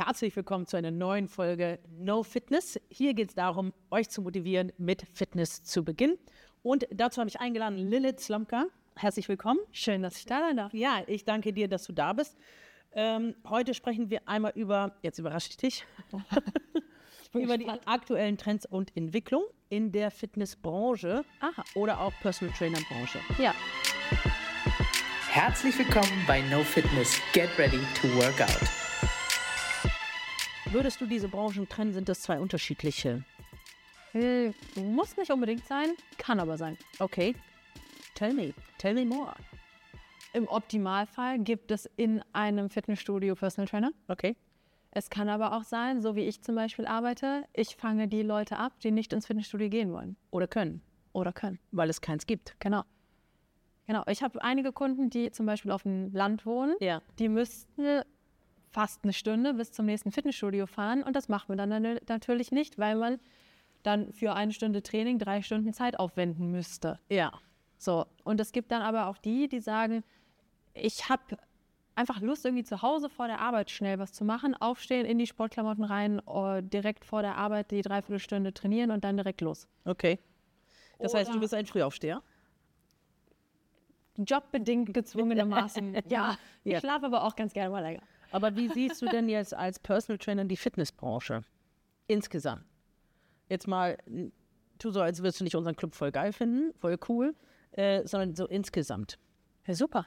Herzlich willkommen zu einer neuen Folge No Fitness. Hier geht es darum, euch zu motivieren, mit Fitness zu beginnen. Und dazu habe ich eingeladen Lilith Slomka. Herzlich willkommen. Schön, dass ich da sein darf. Ja, ich danke dir, dass du da bist. Heute sprechen wir einmal über, jetzt überrasche ich dich, über die aktuellen Trends und Entwicklungen in der Fitnessbranche oder auch Personal Trainer Branche. Ja. Herzlich willkommen bei No Fitness. Get ready to work out. Würdest du diese Branchen trennen, sind das zwei unterschiedliche? Muss nicht unbedingt sein, kann aber sein. Okay, tell me more. Im Optimalfall gibt es in einem Fitnessstudio Personal Trainer. Okay. Es kann aber auch sein, so wie ich zum Beispiel arbeite, ich fange die Leute ab, die nicht ins Fitnessstudio gehen wollen. Oder können. Weil es keins gibt. Genau. Ich habe einige Kunden, die zum Beispiel auf dem Land wohnen. Ja. Die müssten fast eine Stunde bis zum nächsten Fitnessstudio fahren. Und das macht man dann natürlich nicht, weil man dann für eine Stunde Training 3 Stunden Zeit aufwenden müsste. Ja. So. Und es gibt dann aber auch die sagen, ich habe einfach Lust, irgendwie zu Hause vor der Arbeit schnell was zu machen, aufstehen, in die Sportklamotten rein, direkt vor der Arbeit die Dreiviertelstunde trainieren und dann direkt los. Okay. Das heißt, du bist ein Frühaufsteher? Jobbedingt gezwungenermaßen, ja. Ich schlafe aber auch ganz gerne mal länger. Aber wie siehst du denn jetzt als Personal Trainer die Fitnessbranche insgesamt? Jetzt mal, tu so, als würdest du nicht unseren Club voll geil finden, voll cool, sondern so insgesamt. Ja, super.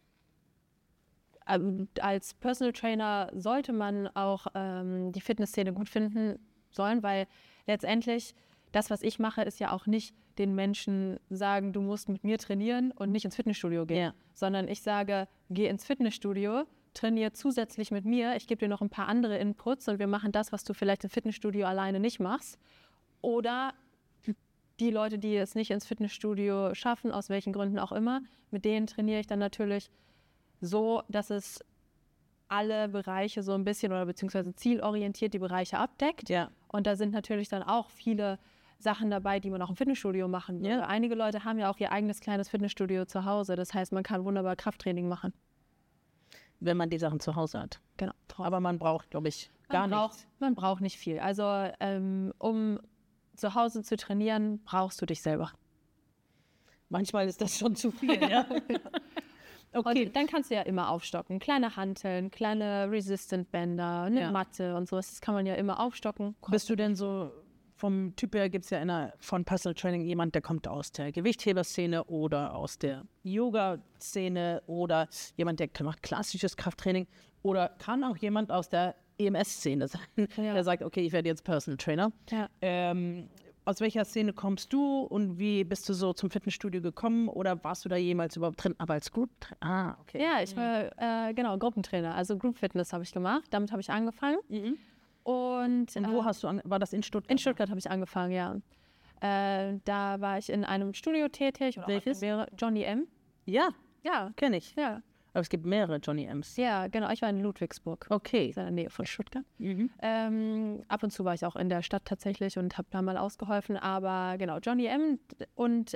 Als Personal Trainer sollte man auch die Fitnessszene gut finden sollen, weil letztendlich das, was ich mache, ist ja auch nicht den Menschen sagen, du musst mit mir trainieren und nicht ins Fitnessstudio gehen, sondern ich sage, geh ins Fitnessstudio, trainiere zusätzlich mit mir, ich gebe dir noch ein paar andere Inputs und wir machen das, was du vielleicht im Fitnessstudio alleine nicht machst. Oder die Leute, die es nicht ins Fitnessstudio schaffen, aus welchen Gründen auch immer, mit denen trainiere ich dann natürlich so, dass es alle Bereiche so ein bisschen oder beziehungsweise zielorientiert die Bereiche abdeckt. Ja. Und da sind natürlich dann auch viele Sachen dabei, die man auch im Fitnessstudio machen würde. Ja. Einige Leute haben ja auch ihr eigenes kleines Fitnessstudio zu Hause. Das heißt, man kann wunderbar Krafttraining machen. Wenn man die Sachen zu Hause hat. Genau. Aber man braucht, glaube ich, gar nichts. Man braucht nicht viel. Also um zu Hause zu trainieren, brauchst du dich selber. Manchmal ist das schon zu viel, ja. Okay. Und dann kannst du ja immer aufstocken. Kleine Hanteln, kleine Resistant-Bänder, eine Matte und sowas. Das kann man ja immer aufstocken. Bist du denn so, vom Typ her gibt es ja von Personal Training jemand, der kommt aus der Gewichtheberszene oder aus der Yoga-Szene oder jemand, der macht klassisches Krafttraining oder kann auch jemand aus der EMS-Szene sein, der sagt, okay, ich werde jetzt Personal Trainer. Ja. Aus welcher Szene kommst du und wie bist du so zum Fitnessstudio gekommen oder warst du da jemals überhaupt drin, aber als Group? Okay. Ja, ich war Gruppentrainer, also Group Fitness habe ich gemacht, damit habe ich angefangen. Mhm. Und wo hast du war das in Stuttgart? In Stuttgart habe ich angefangen, ja. Da war ich in einem Studio tätig. Welches? Johnny M. Ja, kenne ich. Ja. Aber es gibt mehrere Johnny M's. Ja, genau. Ich war in Ludwigsburg. Okay. Das ist in der Nähe von Stuttgart. Mhm. Ab und zu war ich auch in der Stadt tatsächlich und habe da mal ausgeholfen. Aber genau, Johnny M. und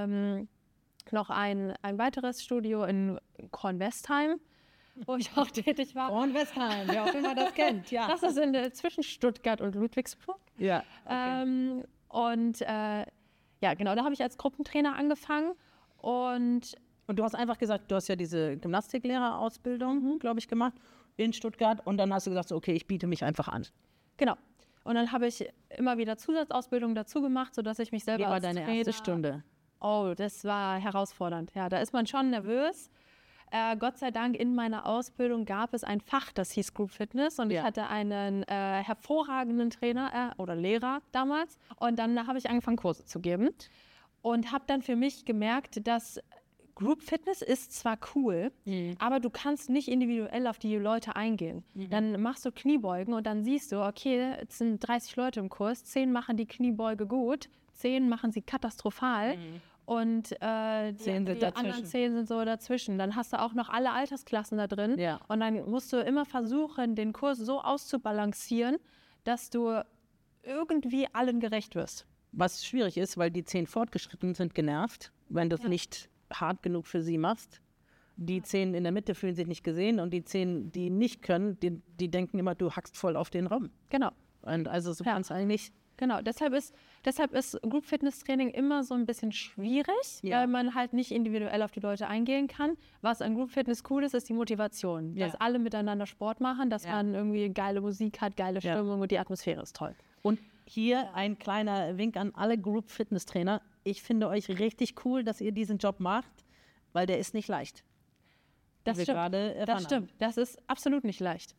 noch ein weiteres Studio in Kornwestheim, wo ich auch tätig war. Kornwestheim, wer auch immer das kennt. Ja. Das ist zwischen Stuttgart und Ludwigsburg. Ja. Okay. Genau, da habe ich als Gruppentrainer angefangen und du hast einfach gesagt, du hast ja diese Gymnastiklehrerausbildung, glaube ich, gemacht in Stuttgart und dann hast du gesagt, so, okay, ich biete mich einfach an. Genau. Und dann habe ich immer wieder Zusatzausbildung dazu gemacht, sodass ich mich selber als Trainer... Wie war deine erste Stunde? Oh, das war herausfordernd. Ja, da ist man schon nervös. Gott sei Dank, in meiner Ausbildung gab es ein Fach, das hieß Group Fitness und ich hatte einen hervorragenden Trainer oder Lehrer damals und dann habe ich angefangen, Kurse zu geben und habe dann für mich gemerkt, dass Group Fitness ist zwar cool, aber du kannst nicht individuell auf die Leute eingehen. Dann machst du Kniebeugen und dann siehst du, okay, es sind 30 Leute im Kurs, 10 machen die Kniebeuge gut, 10 machen sie katastrophal. Und die anderen 10 sind so dazwischen. Dann hast du auch noch alle Altersklassen da drin. Ja. Und dann musst du immer versuchen, den Kurs so auszubalancieren, dass du irgendwie allen gerecht wirst. Was schwierig ist, weil die 10 Fortgeschrittenen sind genervt, wenn du es nicht hart genug für sie machst. Die 10 in der Mitte fühlen sich nicht gesehen und die 10, die nicht können, die denken immer, du hackst voll auf den Raum. Genau. Und also so kannst eigentlich... Genau, deshalb ist Group Fitness Training immer so ein bisschen schwierig, weil man halt nicht individuell auf die Leute eingehen kann. Was an Group Fitness cool ist die Motivation. Dass alle miteinander Sport machen, dass man irgendwie geile Musik hat, geile Stimmung und die Atmosphäre ist toll. Und hier ein kleiner Wink an alle Group Fitness Trainer. Ich finde euch richtig cool, dass ihr diesen Job macht, weil der ist nicht leicht. Das stimmt. Das ist absolut nicht leicht.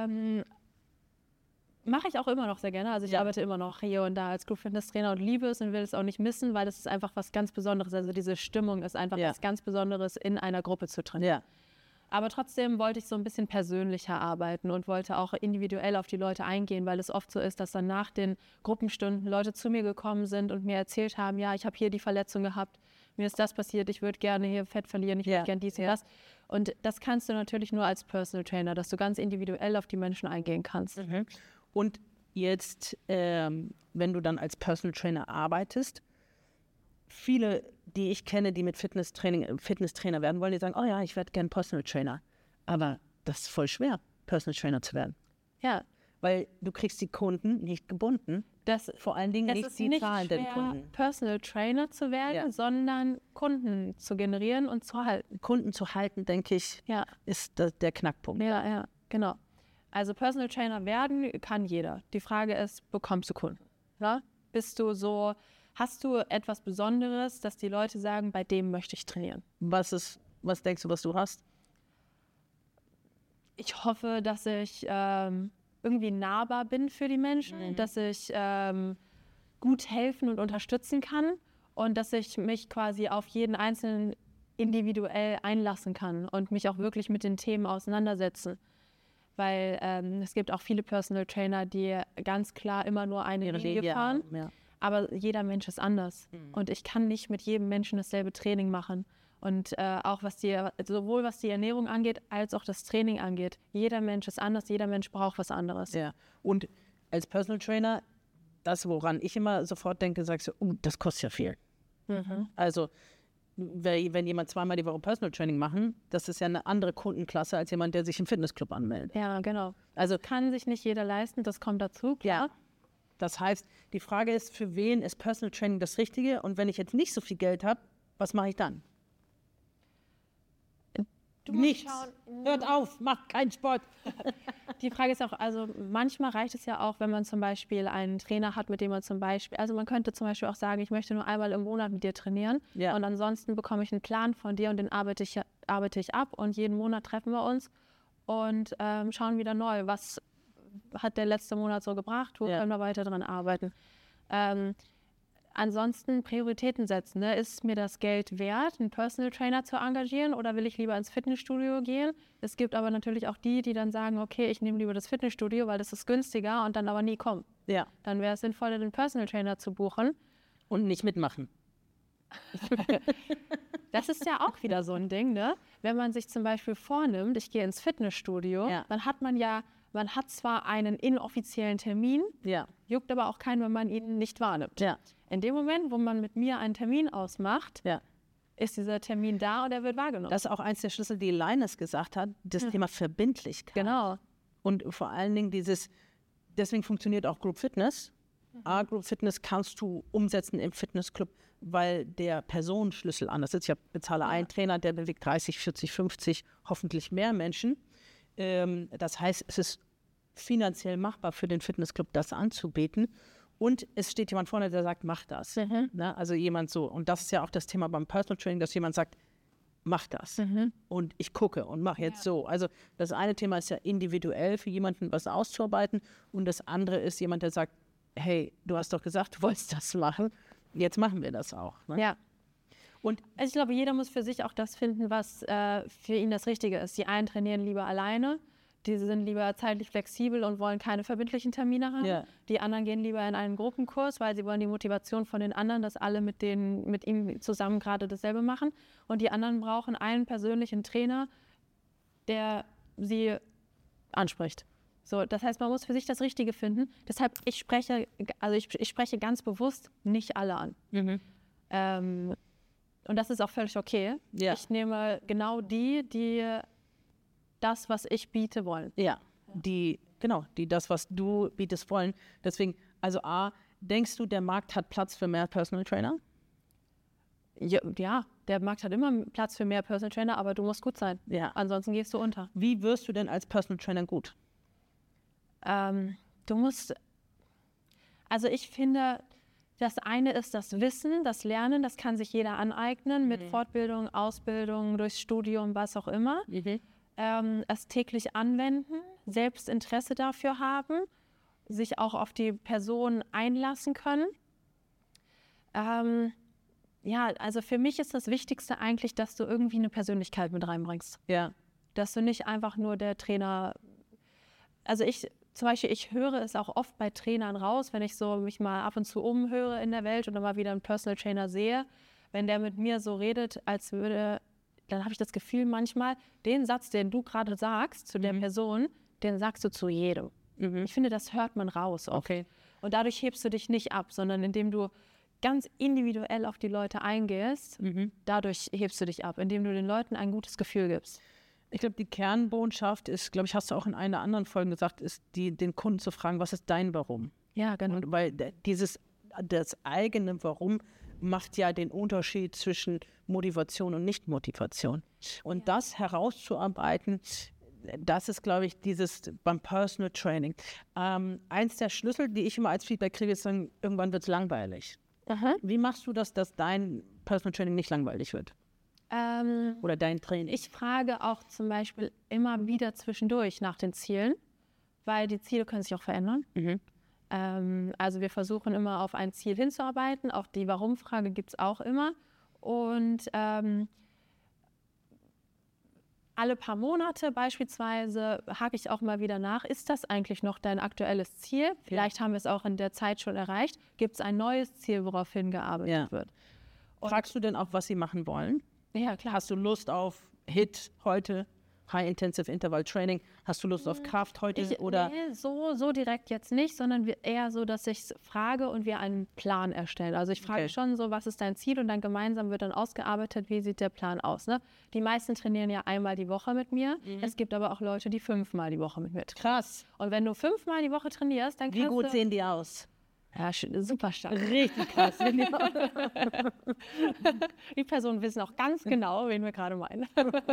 Mache ich auch immer noch sehr gerne. Also ich arbeite immer noch hier und da als Group Fitness Trainer und liebe es und will es auch nicht missen, weil das ist einfach was ganz Besonderes. Also diese Stimmung ist einfach was ganz Besonderes, in einer Gruppe zu trainieren. Ja. Aber trotzdem wollte ich so ein bisschen persönlicher arbeiten und wollte auch individuell auf die Leute eingehen, weil es oft so ist, dass dann nach den Gruppenstunden Leute zu mir gekommen sind und mir erzählt haben, ja, ich habe hier die Verletzung gehabt, mir ist das passiert, ich würde gerne hier Fett verlieren, ich würde gerne dies und das. Und das kannst du natürlich nur als Personal Trainer, dass du ganz individuell auf die Menschen eingehen kannst. Mhm. Und jetzt, wenn du dann als Personal Trainer arbeitest, viele, die ich kenne, die mit Fitnesstrainer werden wollen, die sagen, oh ja, ich werde gern Personal Trainer. Aber das ist voll schwer, Personal Trainer zu werden. Ja. Weil du kriegst die Kunden nicht gebunden. Vor allen Dingen nicht die zahlenden Kunden. Personal Trainer zu werden, sondern Kunden zu generieren und zu halten. Kunden zu halten, denke ich, ist der Knackpunkt. Ja, genau. Also Personal Trainer werden kann jeder. Die Frage ist, bekommst du Kunden? Ja? Hast du etwas Besonderes, dass die Leute sagen, bei dem möchte ich trainieren? Was denkst du, was du hast? Ich hoffe, dass ich irgendwie nahbar bin für die Menschen, dass ich gut helfen und unterstützen kann und dass ich mich quasi auf jeden Einzelnen individuell einlassen kann und mich auch wirklich mit den Themen auseinandersetzen. Weil es gibt auch viele Personal Trainer, die ganz klar immer nur eine Linie fahren. Ja. Aber jeder Mensch ist anders. Und ich kann nicht mit jedem Menschen dasselbe Training machen. Und auch sowohl was die Ernährung angeht, als auch das Training angeht. Jeder Mensch ist anders, jeder Mensch braucht was anderes. Ja. Und als Personal Trainer, das, woran ich immer sofort denke, sagst du, das kostet ja viel. Mhm. Also wenn jemand 2-mal die Woche Personal Training machen, das ist ja eine andere Kundenklasse als jemand, der sich im Fitnessclub anmeldet. Ja, genau. Also kann sich nicht jeder leisten, das kommt dazu, klar. Ja. Das heißt, die Frage ist, für wen ist Personal Training das Richtige? Und wenn ich jetzt nicht so viel Geld habe, was mache ich dann? Nichts. Hört auf, macht keinen Sport. Die Frage ist auch, also manchmal reicht es ja auch, wenn man zum Beispiel einen Trainer hat, mit dem man also man könnte zum Beispiel auch sagen, ich möchte nur einmal im Monat mit dir trainieren und ansonsten bekomme ich einen Plan von dir und den arbeite ich ab und jeden Monat treffen wir uns und schauen wieder neu, was hat der letzte Monat so gebracht, wo können wir weiter dran arbeiten. Ansonsten Prioritäten setzen. Ne? Ist mir das Geld wert, einen Personal Trainer zu engagieren oder will ich lieber ins Fitnessstudio gehen? Es gibt aber natürlich auch die dann sagen, okay, ich nehme lieber das Fitnessstudio, weil das ist günstiger und dann aber nie kommen. Ja. Dann wäre es sinnvoller, den Personal Trainer zu buchen. Und nicht mitmachen. Das ist ja auch wieder so ein Ding, ne? Wenn man sich zum Beispiel vornimmt, ich gehe ins Fitnessstudio, dann hat man hat zwar einen inoffiziellen Termin, juckt aber auch keinen, wenn man ihn nicht wahrnimmt. Ja. In dem Moment, wo man mit mir einen Termin ausmacht, ist dieser Termin da und er wird wahrgenommen. Das ist auch eins der Schlüssel, die Linus gesagt hat, das Thema Verbindlichkeit. Genau. Und vor allen Dingen deswegen funktioniert auch Group Fitness. Group Fitness kannst du umsetzen im Fitnessclub, weil der Personenschlüssel anders ist. Ich bezahle einen Trainer, der bewegt 30, 40, 50, hoffentlich mehr Menschen. Das heißt, es ist finanziell machbar für den Fitnessclub, das anzubieten. Und es steht jemand vorne, der sagt, mach das. Ne? Also jemand so. Und das ist ja auch das Thema beim Personal Training, dass jemand sagt, mach das. Und ich gucke und mache jetzt so. Also das eine Thema ist ja individuell für jemanden was auszuarbeiten. Und das andere ist jemand, der sagt, hey, du hast doch gesagt, du wolltest das machen. Jetzt machen wir das auch. Ne? Ja. Und also ich glaube, jeder muss für sich auch das finden, was für ihn das Richtige ist. Die einen trainieren lieber alleine, die sind lieber zeitlich flexibel und wollen keine verbindlichen Termine haben. Ja. Die anderen gehen lieber in einen Gruppenkurs, weil sie wollen die Motivation von den anderen, dass alle mit ihnen zusammen gerade dasselbe machen. Und die anderen brauchen einen persönlichen Trainer, der sie anspricht. So, das heißt, man muss für sich das Richtige finden. Deshalb, ich spreche ganz bewusst nicht alle an. Und das ist auch völlig okay. Ja. Ich nehme genau die das, was ich biete, wollen. Ja, die das, was du bietest, wollen. Deswegen, also denkst du, der Markt hat Platz für mehr Personal Trainer? Ja, der Markt hat immer Platz für mehr Personal Trainer, aber du musst gut sein. Ja. Ansonsten gehst du unter. Wie wirst du denn als Personal Trainer gut? Du musst, also ich finde, das eine ist das Wissen, das Lernen, das kann sich jeder aneignen mit Fortbildung, Ausbildung, durchs Studium, was auch immer. Es täglich anwenden, selbst Interesse dafür haben, sich auch auf die Person einlassen können. Ja, also für mich ist das Wichtigste eigentlich, dass du irgendwie eine Persönlichkeit mit reinbringst. Ja. Dass du nicht einfach nur der Trainer, also zum Beispiel, ich höre es auch oft bei Trainern raus, wenn ich so mich mal ab und zu umhöre in der Welt und dann mal wieder einen Personal Trainer sehe, wenn der mit mir so redet, dann habe ich das Gefühl manchmal, den Satz, den du gerade sagst zu der Person, den sagst du zu jedem. Ich finde, das hört man raus oft. Okay. Und dadurch hebst du dich nicht ab, sondern indem du ganz individuell auf die Leute eingehst, dadurch hebst du dich ab, indem du den Leuten ein gutes Gefühl gibst. Ich glaube, die Kernbotschaft ist, glaube ich, hast du auch in einer anderen Folge gesagt, ist den Kunden zu fragen, was ist dein Warum? Ja, genau. Und weil das eigene Warum macht ja den Unterschied zwischen Motivation und Nicht-Motivation. Und das herauszuarbeiten, das ist, glaube ich, beim Personal Training. Eins der Schlüssel, die ich immer als Feedback kriege, ist dann, irgendwann wird es langweilig. Wie machst du das, dass dein Personal Training nicht langweilig wird? Oder dein Training? Ich frage auch zum Beispiel immer wieder zwischendurch nach den Zielen, weil die Ziele können sich auch verändern. Also wir versuchen immer auf ein Ziel hinzuarbeiten, auch die Warum-Frage gibt es auch immer. Und alle paar Monate beispielsweise hake ich auch mal wieder nach, ist das eigentlich noch dein aktuelles Ziel? Vielleicht haben wir es auch in der Zeit schon erreicht. Gibt es ein neues Ziel, worauf hingearbeitet wird? Und fragst du denn auch, was sie machen wollen? Ja, klar. Hast du Lust auf HIIT heute, High Intensive Interval Training? Hast du Lust auf Kraft heute? Nee, so direkt jetzt nicht, sondern eher so, dass ich frage und wir einen Plan erstellen. Also ich frage schon so, was ist dein Ziel? Und dann gemeinsam wird dann ausgearbeitet, wie sieht der Plan aus. Ne? Die meisten trainieren ja einmal die Woche mit mir. Es gibt aber auch Leute, die 5-mal die Woche mit mir trainieren. Krass. Und wenn du 5-mal die Woche trainierst, dann kannst du... Wie gut sehen die aus? Ja, super stark. Richtig krass. Die Personen wissen auch ganz genau, wen wir gerade meinen.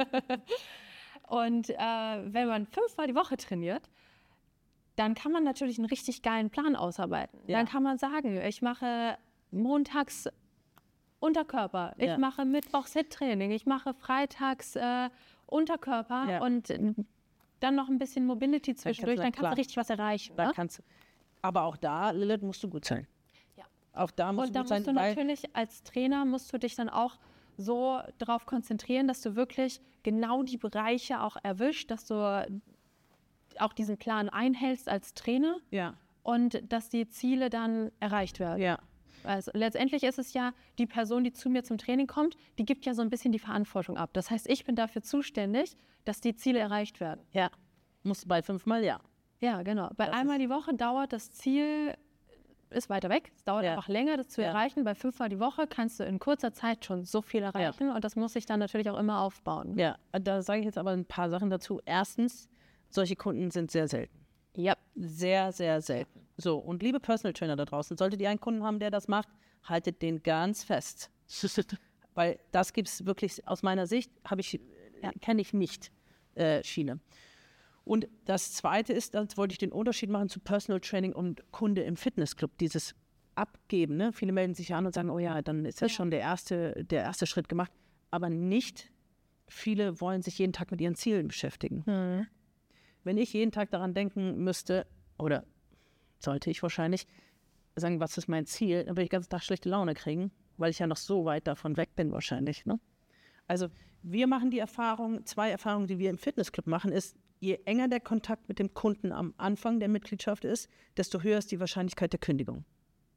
Und wenn man 5-mal die Woche trainiert, dann kann man natürlich einen richtig geilen Plan ausarbeiten. Ja. Dann kann man sagen, ich mache montags Unterkörper, ich mache mittwochs HIIT-Training, ich mache freitags Unterkörper und dann noch ein bisschen Mobility zwischendurch, dann kannst du richtig was erreichen. Da kannst du. Aber auch da, Lilith, musst du gut sein. Ja. Auch da musst du gut sein. Und da musst du natürlich als Trainer, musst du dich dann auch so darauf konzentrieren, dass du wirklich genau die Bereiche auch erwischt, dass du auch diesen Plan einhältst als Trainer und dass die Ziele dann erreicht werden. Ja. Also letztendlich ist es ja, die Person, die zu mir zum Training kommt, die gibt ja so ein bisschen die Verantwortung ab. Das heißt, ich bin dafür zuständig, dass die Ziele erreicht werden. Ja, musst du bei 5-mal, Ja, genau. Bei einmal die Woche dauert das Ziel, ist weiter weg. Es dauert einfach länger, das zu erreichen. Bei 5-mal die Woche kannst du in kurzer Zeit schon so viel erreichen. Und das muss sich dann natürlich auch immer aufbauen. Ja, da sage ich jetzt aber ein paar Sachen dazu. Erstens, solche Kunden sind sehr selten. Ja. Sehr, sehr selten. So, und liebe Personal Trainer da draußen, solltet ihr einen Kunden haben, der das macht, haltet den ganz fest. Weil das gibt es wirklich, aus meiner Sicht, kenne ich nicht viele. Und das Zweite ist, da wollte ich den Unterschied machen zu Personal Training und Kunde im Fitnessclub, dieses Abgeben. Ne? Viele melden sich an und sagen, oh ja, dann ist das schon der erste Schritt gemacht. Aber nicht viele wollen sich jeden Tag mit ihren Zielen beschäftigen. Wenn ich jeden Tag daran denken müsste, oder sollte ich wahrscheinlich sagen, was ist mein Ziel, dann würde ich den ganzen Tag schlechte Laune kriegen, weil ich ja noch so weit davon weg bin wahrscheinlich. Ne? Also wir machen die Erfahrung, 2 Erfahrungen, die wir im Fitnessclub machen, ist, je enger der Kontakt mit dem Kunden am Anfang der Mitgliedschaft ist, desto höher ist die Wahrscheinlichkeit der Kündigung.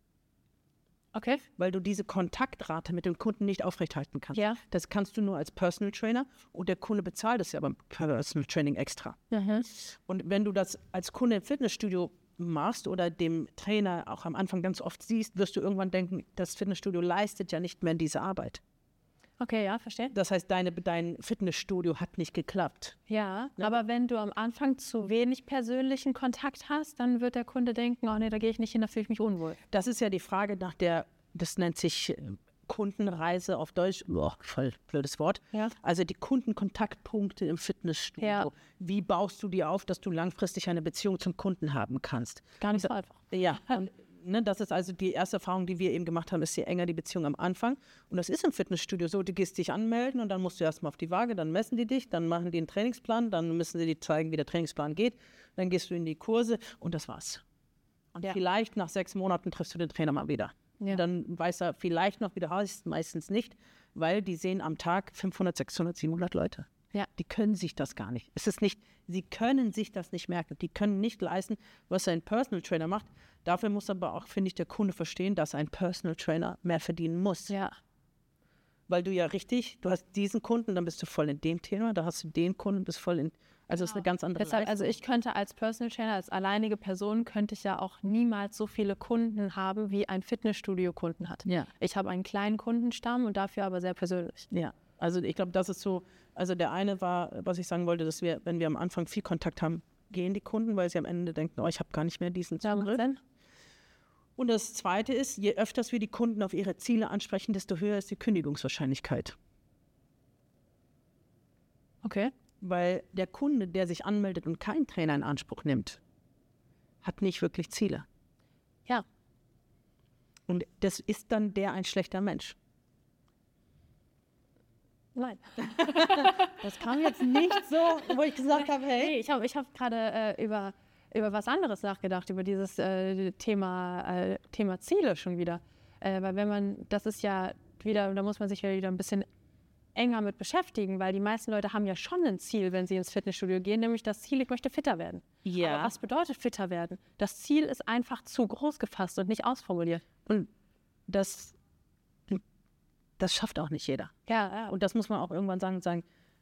Okay. Weil du diese Kontaktrate mit dem Kunden nicht aufrechthalten kannst. Ja. Das kannst du nur als Personal Trainer und der Kunde bezahlt es ja beim Personal Training extra. Und wenn du das als Kunde im Fitnessstudio machst oder dem Trainer auch am Anfang ganz oft siehst, wirst du irgendwann denken, das Fitnessstudio leistet ja nicht mehr diese Arbeit. Okay, ja, verstehe. Das heißt, dein Fitnessstudio hat nicht geklappt. Ja, aber wenn du am Anfang zu wenig persönlichen Kontakt hast, dann wird der Kunde denken, oh nee, da gehe ich nicht hin, da fühle ich mich unwohl. Das ist ja die Frage das nennt sich Kundenreise auf Deutsch. Voll blödes Wort. Ja. Also die Kundenkontaktpunkte im Fitnessstudio. Ja. Wie baust du die auf, dass du langfristig eine Beziehung zum Kunden haben kannst? Gar nicht so einfach. Ja, und, das ist also die erste Erfahrung, die wir eben gemacht haben, ist je enger die Beziehung am Anfang. Und das ist im Fitnessstudio so, du gehst dich anmelden und dann musst du erstmal auf die Waage, dann messen die dich, dann machen die einen Trainingsplan, dann müssen sie dir zeigen, wie der Trainingsplan geht, dann gehst du in die Kurse und das war's. Und vielleicht nach 6 Monaten triffst du den Trainer mal wieder. Ja. Dann weiß er vielleicht noch, wie du heißt, meistens nicht, weil die sehen am Tag 500, 600, 700 Leute. Ja. Die können sich das gar nicht. Sie können sich das nicht merken. Die können nicht leisten, was ein Personal Trainer macht. Dafür muss aber auch, finde ich, der Kunde verstehen, dass ein Personal Trainer mehr verdienen muss. Ja. Weil du hast diesen Kunden, dann bist du voll in dem Thema, da hast du den Kunden, bist voll in, also es ist eine ganz andere Deshalb, also ich könnte als Personal Trainer, als alleinige Person, könnte ich ja auch niemals so viele Kunden haben, wie ein Fitnessstudio Kunden hat. Ja. Ich habe einen kleinen Kundenstamm und dafür aber sehr persönlich. Ja, also ich glaube, das ist so, also der eine war, was ich sagen wollte, dass wir, wenn wir am Anfang viel Kontakt haben, gehen die Kunden, weil sie am Ende denken, oh, ich habe gar nicht mehr diesen Ja, macht Zugriff. Sinn. Und das Zweite ist, je öfters wir die Kunden auf ihre Ziele ansprechen, desto höher ist die Kündigungswahrscheinlichkeit. Okay. Weil der Kunde, der sich anmeldet und keinen Trainer in Anspruch nimmt, hat nicht wirklich Ziele. Ja. Und das ist dann ein schlechter Mensch. Nein. Das kam jetzt nicht so, wo ich gesagt habe, hey. Nee, ich hab gerade über was anderes nachgedacht, über dieses Thema Ziele schon wieder. Weil das ist ja wieder, da muss man sich ja wieder ein bisschen enger mit beschäftigen, weil die meisten Leute haben ja schon ein Ziel, wenn sie ins Fitnessstudio gehen, nämlich das Ziel, ich möchte fitter werden. Ja. Aber was bedeutet fitter werden? Das Ziel ist einfach zu groß gefasst und nicht ausformuliert. Und das schafft auch nicht jeder. Ja. Und das muss man auch irgendwann sagen,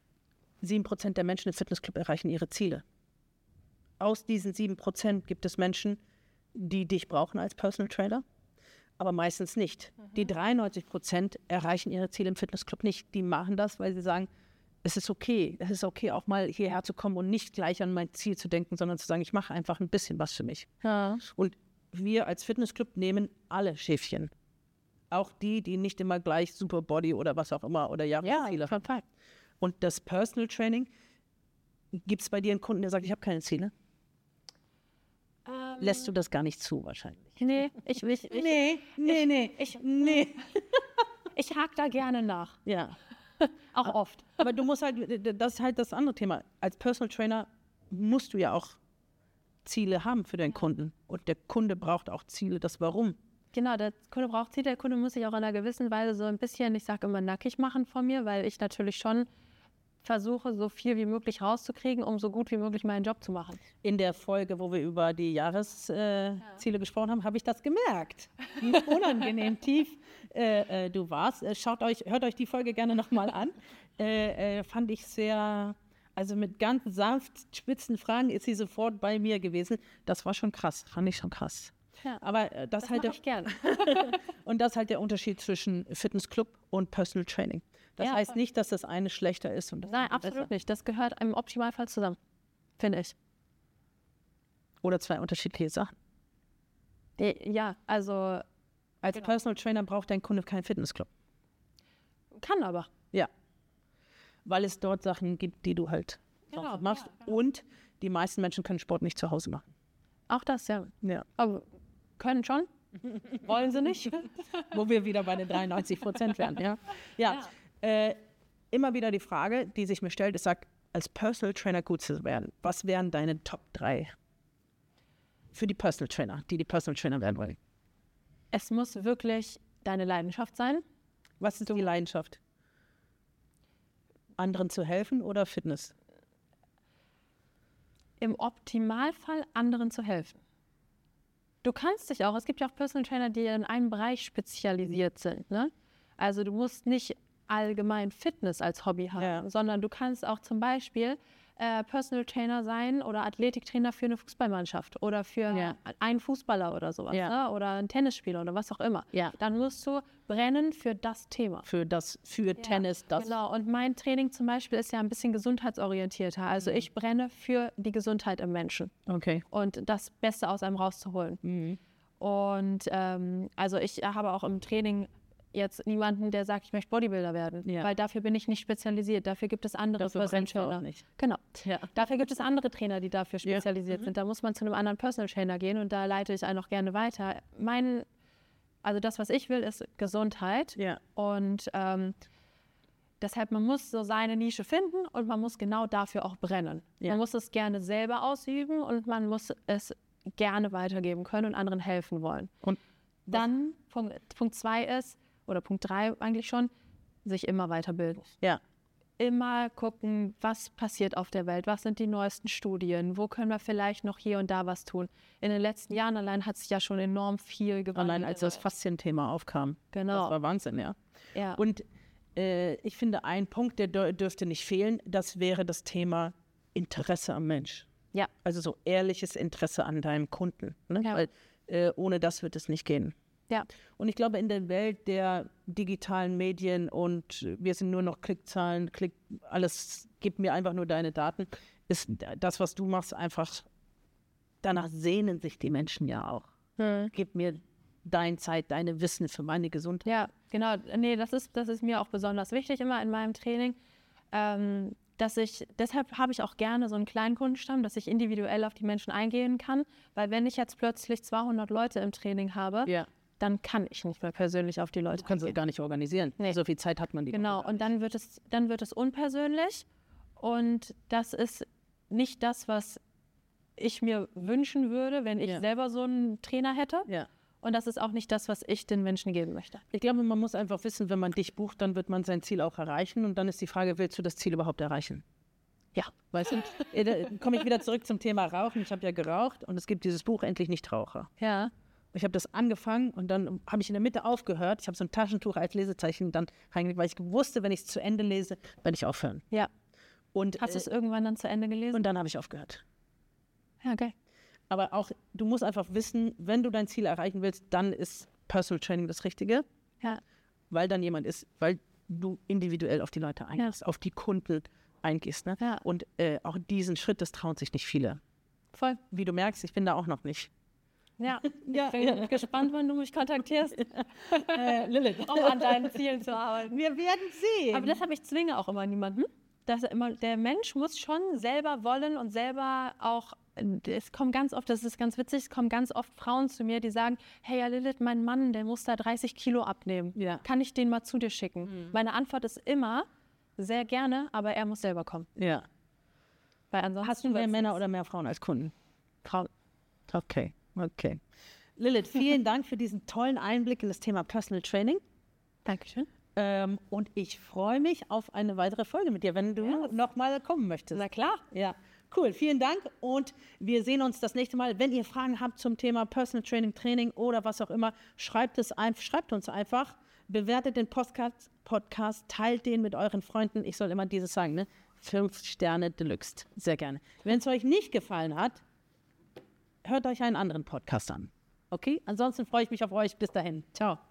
7% der Menschen im Fitnessclub erreichen ihre Ziele. Aus diesen 7% gibt es Menschen, die dich brauchen als Personal Trainer, aber meistens nicht. Die 93% erreichen ihre Ziele im Fitnessclub nicht. Die machen das, weil sie sagen, es ist okay, auch mal hierher zu kommen und nicht gleich an mein Ziel zu denken, sondern zu sagen, ich mache einfach ein bisschen was für mich. Ja. Und wir als Fitnessclub nehmen alle Schäfchen. Auch die nicht immer gleich Super Body oder was auch immer oder Jahresziele haben. Und das Personal Training, gibt es bei dir einen Kunden, der sagt, ich habe keine Ziele? Lässt du das gar nicht zu wahrscheinlich? Nee, Nee. ich hake da gerne nach. Ja. Auch oft. Aber du musst halt, das ist halt das andere Thema. Als Personal Trainer musst du ja auch Ziele haben für deinen Kunden. Und der Kunde braucht auch Ziele, das Warum. Genau, der Kunde braucht Ziele. Der Kunde muss sich auch in einer gewissen Weise so ein bisschen, ich sage immer, nackig machen von mir, weil ich natürlich schon versuche, so viel wie möglich rauszukriegen, um so gut wie möglich meinen Job zu machen. In der Folge, wo wir über die Jahresziele gesprochen haben, habe ich das gemerkt. Wie unangenehm tief du warst. Hört euch die Folge gerne nochmal an. Fand ich sehr, also mit ganz sanft spitzen Fragen ist sie sofort bei mir gewesen. Das war schon krass, fand ich schon krass. Ja, aber das halt mache ich gerne. Und das ist halt der Unterschied zwischen Fitnessclub und Personal Training. Das heißt nicht, dass das eine schlechter ist. Und das Nein, absolut besser. nicht. Das gehört im Optimalfall zusammen, finde ich. Oder 2 unterschiedliche Sachen. Ja, also Als Personal Trainer braucht dein Kunde keinen Fitnessclub. kann aber. Ja. Weil es dort Sachen gibt, die du halt machst. Ja. Und die meisten Menschen können Sport nicht zu Hause machen. Auch das, ja. Ja. Aber können schon. Wollen sie nicht. Wo wir wieder bei den 93% wären. Ja. Immer wieder die Frage, die sich mir stellt, ist, als Personal Trainer gut zu werden, was wären deine Top 3 für die Personal Trainer, die Personal Trainer werden wollen? Es muss wirklich deine Leidenschaft sein. Was ist die Leidenschaft? Anderen zu helfen oder Fitness? Im Optimalfall anderen zu helfen. Du kannst dich auch, es gibt ja auch Personal Trainer, die in einem Bereich spezialisiert sind. Ne? Also du musst nicht allgemein Fitness als Hobby haben, sondern du kannst auch zum Beispiel Personal Trainer sein oder Athletiktrainer für eine Fußballmannschaft oder für einen Fußballer oder sowas, ne? Oder einen Tennisspieler oder was auch immer. Ja. Dann musst du brennen für das Thema. Für Tennis, das. Genau, und mein Training zum Beispiel ist ja ein bisschen gesundheitsorientierter. Also ich brenne für die Gesundheit im Menschen Okay. und das Beste aus einem rauszuholen. Und also ich habe auch im Training jetzt niemanden, der sagt, ich möchte Bodybuilder werden, weil dafür bin ich nicht spezialisiert. Dafür gibt es andere Personal Trainer. Nicht. Genau. Ja. Dafür gibt es andere Trainer, die dafür spezialisiert sind. Da muss man zu einem anderen Personal Trainer gehen und da leite ich einen auch gerne weiter. Also das, was ich will, ist Gesundheit. Ja. Und deshalb, man muss so seine Nische finden und man muss genau dafür auch brennen. Ja. Man muss es gerne selber ausüben und man muss es gerne weitergeben können und anderen helfen wollen. Und dann Punkt 2 ist, oder Punkt 3 eigentlich schon, sich immer weiterbilden. Ja. Immer gucken, was passiert auf der Welt, was sind die neuesten Studien, wo können wir vielleicht noch hier und da was tun. In den letzten Jahren allein hat sich ja schon enorm viel gewandelt. Allein als das Faszienthema aufkam. Genau. Das war Wahnsinn, Ja. Und ich finde, ein Punkt, der dürfte nicht fehlen, das wäre das Thema Interesse am Mensch. Ja. Also so ehrliches Interesse an deinem Kunden. Ne? Ja. Weil ohne das wird es nicht gehen. Ja. Und ich glaube, in der Welt der digitalen Medien und wir sind nur noch Klickzahlen, alles, gib mir einfach nur deine Daten, ist das, was du machst, einfach, danach sehnen sich die Menschen ja auch. Gib mir deine Zeit, deine Wissen für meine Gesundheit. Ja, genau. Nee, das ist mir auch besonders wichtig immer in meinem Training, deshalb habe ich auch gerne so einen kleinen Kundenstamm, dass ich individuell auf die Menschen eingehen kann, weil wenn ich jetzt plötzlich 200 Leute im Training habe, dann kann ich nicht mehr persönlich auf die Leute Du kannst es gar nicht organisieren. Nee. So viel Zeit hat man die. Genau, und dann wird es unpersönlich und das ist nicht das, was ich mir wünschen würde, wenn ich selber so einen Trainer hätte. Ja. Und das ist auch nicht das, was ich den Menschen geben möchte. Ich glaube, man muss einfach wissen, wenn man dich bucht, dann wird man sein Ziel auch erreichen und dann ist die Frage, willst du das Ziel überhaupt erreichen? Ja. Weißt du, da komme ich wieder zurück zum Thema Rauchen. Ich habe ja geraucht und es gibt dieses Buch Endlich Nichtraucher. Ja. Ich habe das angefangen und dann habe ich in der Mitte aufgehört. Ich habe so ein Taschentuch als Lesezeichen dann reingelegt, weil ich wusste, wenn ich es zu Ende lese, werde ich aufhören. Ja. Und, hast du es irgendwann dann zu Ende gelesen? Und dann habe ich aufgehört. Ja, geil. Aber auch, du musst einfach wissen, wenn du dein Ziel erreichen willst, dann ist Personal Training das Richtige. Ja. Weil dann jemand ist, weil du individuell auf die Leute eingehst, auf die Kunden eingehst. Ne? Ja. Und auch diesen Schritt, das trauen sich nicht viele. Voll. Wie du merkst, ich bin da auch noch nicht. Ja, ich bin gespannt, wann du mich kontaktierst, Lilith, um an deinen Zielen zu arbeiten. Wir werden sehen. Aber deshalb, ich zwinge auch immer niemanden. Der Mensch muss schon selber wollen und selber auch, es kommt ganz oft, das ist ganz witzig, es kommen ganz oft Frauen zu mir, die sagen, hey ja Lilith, mein Mann, der muss da 30 Kilo abnehmen. Ja. Kann ich den mal zu dir schicken? Meine Antwort ist immer, sehr gerne, aber er muss selber kommen. Ja. Weil ansonsten Hast du mehr Männer oder mehr Frauen als Kunden? Frauen. Okay. Lilith, vielen Dank für diesen tollen Einblick in das Thema Personal Training. Dankeschön. Und ich freue mich auf eine weitere Folge mit dir, wenn du noch mal kommen möchtest. Na klar. Ja, cool. Vielen Dank und wir sehen uns das nächste Mal. Wenn ihr Fragen habt zum Thema Personal Training oder was auch immer, schreibt uns einfach. Bewertet den Podcast, teilt den mit euren Freunden. Ich soll immer dieses sagen, ne? 5 Sterne Deluxe. Sehr gerne. Wenn es euch nicht gefallen hat, hört euch einen anderen Podcast an. Okay? Ansonsten freue ich mich auf euch. Bis dahin. Ciao.